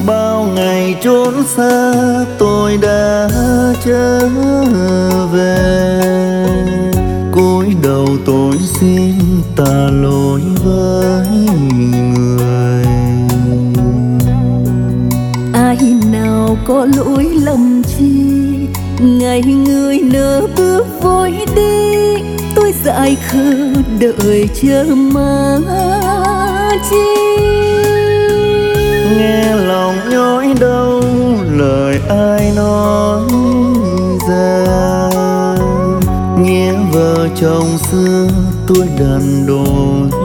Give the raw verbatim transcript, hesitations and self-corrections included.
Bao ngày trốn xa tôi đã trở về, cúi đầu tôi xin tạ lỗi với người. Ai nào có lỗi lầm chi, ngày người nỡ bước vội đi, tôi dại khờ đợi chờ mà chi. Nghe lòng nhói đau lời ai nói ra, nghĩa vợ chồng xưa tôi đần độn